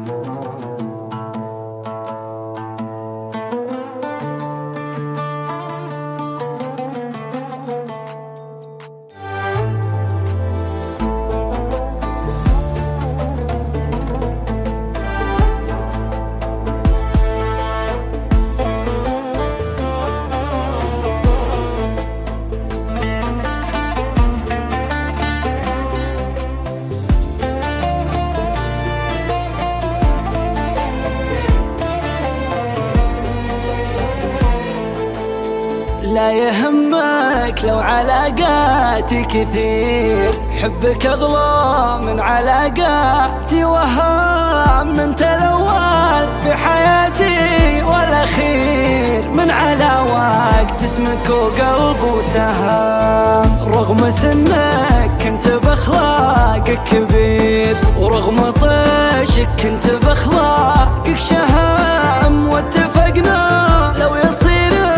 لا يهمك لو علاقاتي كثير، حبك أغلى من علاقاتي وهام. انت الأول في حياتي والأخير، من على وقت اسمك وقلب وسهام. رغم سنك كنت بأخلاقك كبير، ورغم طيشك كنت بأخلاقك شهام. واتفقنا لو يصير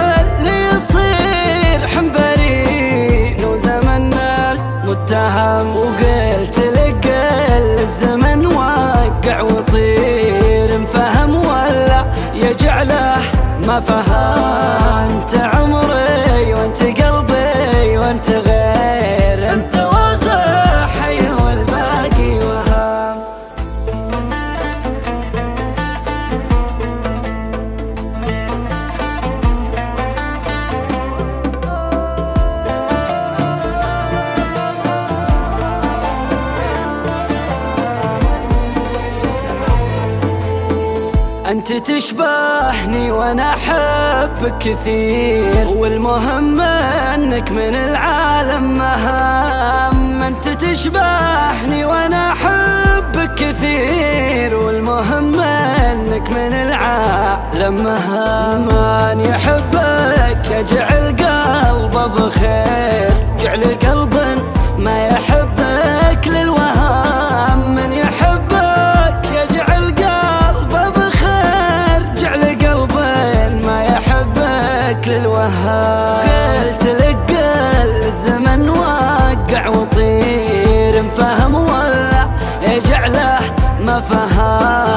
متهم، وقلت لك الزمن وقع وطير. انفهم ولا يجعله ما فهم؟ انت عمري وانت قلبي وانت غير، انت واقع حي والباقي وهم. انت تشبهني وانا احبك كثير، والمهم انك من العالم مهام. انت تشبهني وانا احبك كثير، والمهم انك من العالم مهام. من يحبك يجعل قلبه بخير، جعل قلب ما يحبك للوهام. من يحبك يجعل للوهاب. قلت لك الزمن وقع وطير، انفهم ولا يجعله ما فهم؟